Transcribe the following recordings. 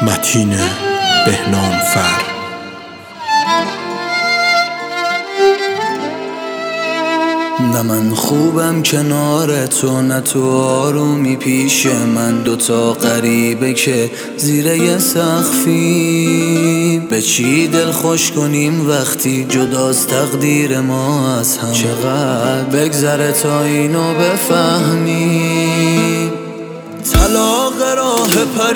متین بهنام فر. نه من خوبم کنار تو، نه تو آرومی پیش من. دوتا غریبه که زیر یه سقفی، به چی دل خوش کنیم وقتی جداست تقدیر ما از هم. چقدر بگذره تا اینو بفهمی. طلاق راه پر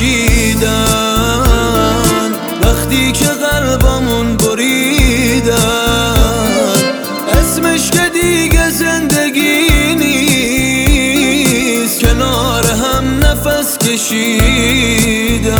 کشیدن وقتی که قلبمون بریدن، اسمش که دیگه زندگی نیست، کنار هم نفس کشیدن.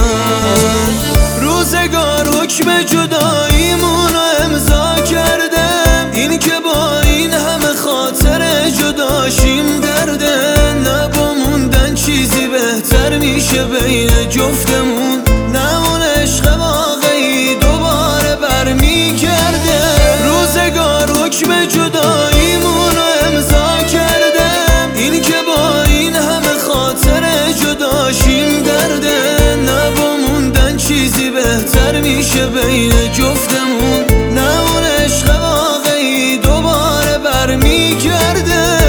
روزگار حکم جداییمونو امضا کرده، این که با این همه خاطر جداشیم درده. نه با موندن چیزی بهتر میشه بین جفتمون، نه اون عشق واقعی دوباره برمیگرده. روزگار حکم جداییمونو امضا کرده، این که با این همه خاطر جداشیم درده. نه با موندن چیزی بهتر میشه بین جفتمون، نه اون عشق واقعی دوباره برمیگرده.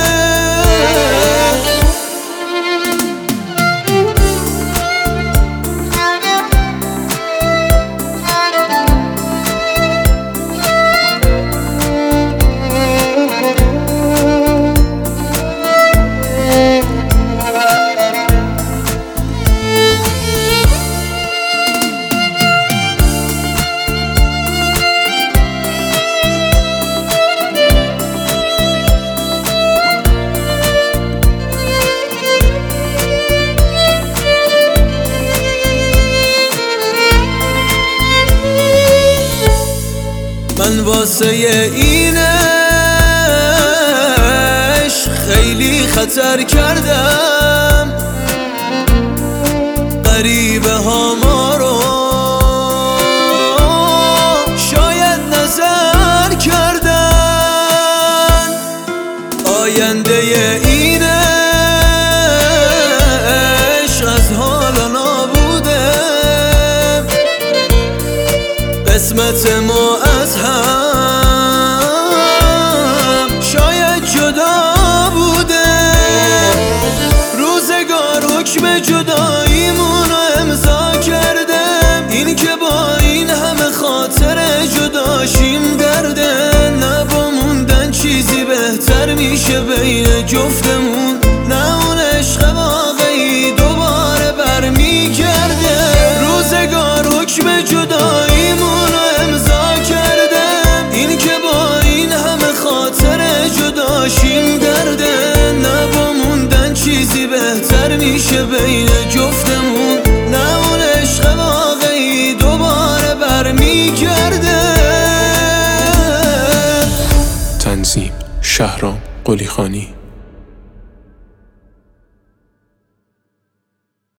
من واسه این عشق خیلی خطر کردم، غریبه ها ما رو شاید نظر کردن. آینده این عشق از حالا نابوده، قسمت ما از هم شاید جدا بوده. روزگار حکم جداییمونو امضا کرده، این که با این همه خاطر جداشیم درده. نه با موندن چیزی بهتر میشه بین جفتمون، نه اون عشق واقعی دوباره برمیگرده. روزگار حکم جداییمونو امضا کرده، این که با این همه خاطر جداشیم درده. نه با موندن چیزی بهتر میشه بین جفتمون، نه اون عشق واقعی دوباره برمیگرده. تنظیم شهرام قلیخانی.